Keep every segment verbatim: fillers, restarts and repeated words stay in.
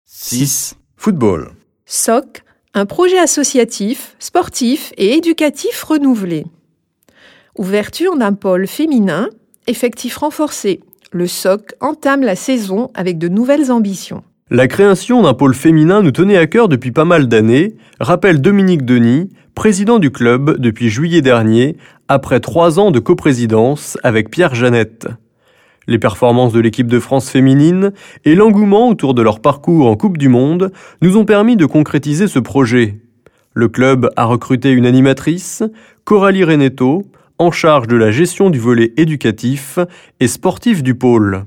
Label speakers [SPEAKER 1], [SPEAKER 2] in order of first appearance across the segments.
[SPEAKER 1] six. Football.
[SPEAKER 2] S O C, un projet associatif, sportif et éducatif renouvelé. Ouverture d'un pôle féminin, effectif renforcé. Le S O C entame la saison avec de nouvelles ambitions.
[SPEAKER 3] La création d'un pôle féminin nous tenait à cœur depuis pas mal d'années, rappelle Dominique Denis, président du club depuis juillet dernier, après trois ans de coprésidence avec Pierre Jeannette. Les performances de l'équipe de France féminine et l'engouement autour de leur parcours en Coupe du Monde nous ont permis de concrétiser ce projet. Le club a recruté une animatrice, Coralie Reneto, en charge de la gestion du volet éducatif et sportif du pôle.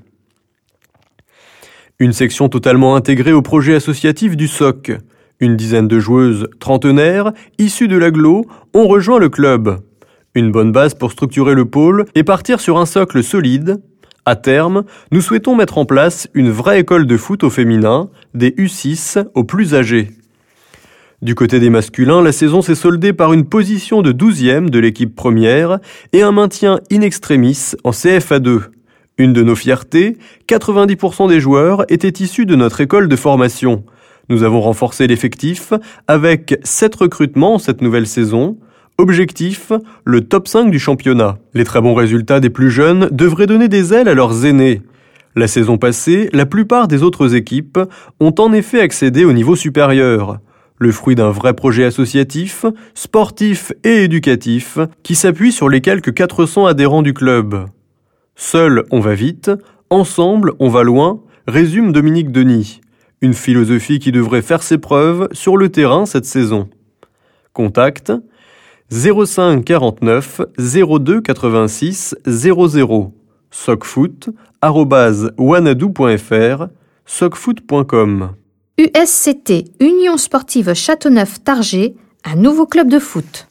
[SPEAKER 3] Une section totalement intégrée au projet associatif du S O C. Une dizaine de joueuses trentenaires, issues de l'agglo, ont rejoint le club. Une bonne base pour structurer le pôle et partir sur un socle solide. À terme, nous souhaitons mettre en place une vraie école de foot au féminin, des U six aux plus âgés. Du côté des masculins, la saison s'est soldée par une position de douzième de l'équipe première et un maintien in extremis en C F A deux. Une de nos fiertés, quatre-vingt-dix pour cent des joueurs étaient issus de notre école de formation. Nous avons renforcé l'effectif avec sept recrutements cette nouvelle saison. Objectif, le top cinq du championnat. Les très bons résultats des plus jeunes devraient donner des ailes à leurs aînés. La saison passée, la plupart des autres équipes ont en effet accédé au niveau supérieur. Le fruit d'un vrai projet associatif, sportif et éducatif qui s'appuie sur les quelques quatre cents adhérents du club. Seul on va vite, ensemble on va loin, résume Dominique Denis. Une philosophie qui devrait faire ses preuves sur le terrain cette saison. Contact zéro cinq quarante-neuf zéro deux quatre-vingt-six zéro zéro socfoot arobase wanadoo point f r socfoot point com.
[SPEAKER 4] U S C T, Union Sportive Châteauneuf-Targé, un nouveau club de foot.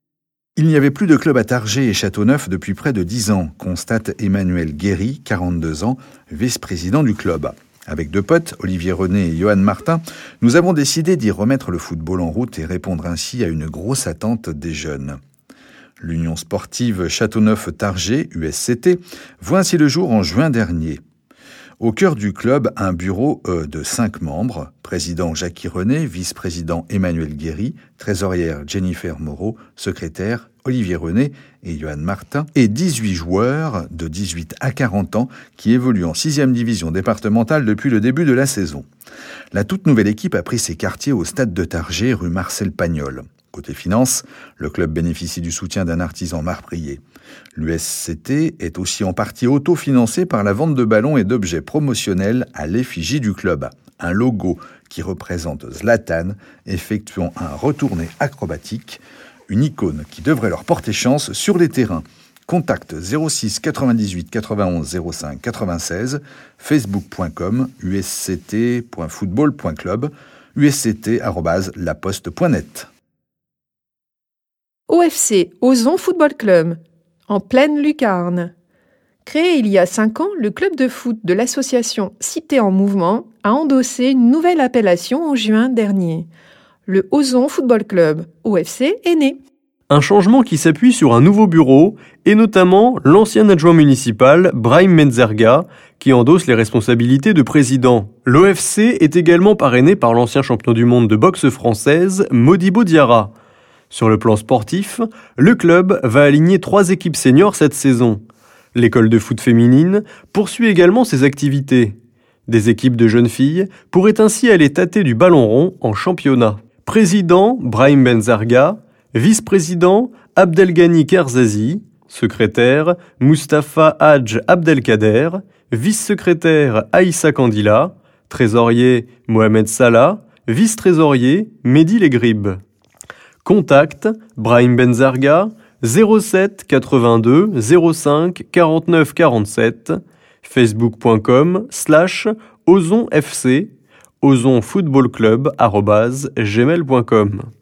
[SPEAKER 1] Il n'y avait plus de club à Targé et Châteauneuf depuis près de dix ans, constate Emmanuel Guéry, quarante-deux ans, vice-président du club. Avec deux potes, Olivier René et Johan Martin, nous avons décidé d'y remettre le football en route et répondre ainsi à une grosse attente des jeunes. L'Union sportive Châteauneuf-Targé, U S C T, voit ainsi le jour en juin dernier. Au cœur du club, un bureau euh, de cinq membres, président Jackie René, vice-président Emmanuel Guéry, trésorière Jennifer Moreau, secrétaire Olivier René et Johan Martin, et dix-huit joueurs de dix-huit à quarante ans qui évoluent en sixième division départementale depuis le début de la saison. La toute nouvelle équipe a pris ses quartiers au stade de Targé, rue Marcel Pagnol. Côté finance, le club bénéficie du soutien d'un artisan marbrier. L'U S C T est aussi en partie autofinancé par la vente de ballons et d'objets promotionnels à l'effigie du club. Un logo qui représente Zlatan effectuant un retourné acrobatique, une icône qui devrait leur porter chance sur les terrains. Contact zéro six quatre-vingt-dix-huit quatre-vingt-onze zéro cinq quatre-vingt-seize, facebook point com, u s c t point football point club, u s c t arobase laposte point net.
[SPEAKER 2] O F C, Ozon Football Club, en pleine lucarne. Créé il y a cinq ans, le club de foot de l'association Cité en Mouvement a endossé une nouvelle appellation en juin dernier. Le Ozon Football Club, O F C, est né.
[SPEAKER 3] Un changement qui s'appuie sur un nouveau bureau et notamment l'ancien adjoint municipal Brahim Menzerga qui endosse les responsabilités de président. L'O F C est également parrainé par l'ancien champion du monde de boxe française Modibo Diarra. Sur le plan sportif, le club va aligner trois équipes seniors cette saison. L'école de foot féminine poursuit également ses activités. Des équipes de jeunes filles pourraient ainsi aller tâter du ballon rond en championnat. Président Brahim Benzarga, vice-président Abdelghani Kerzazi, secrétaire Mustapha Hadj Abdelkader, vice-secrétaire Aïssa Kandila, trésorier Mohamed Salah, vice-trésorier Mehdi Legrib. Contact Brahim Benzarga zéro sept quatre-vingt-deux zéro cinq quarante-neuf quarante-sept, facebook point com slash ozon f c, ozon football club arobase gmail point com.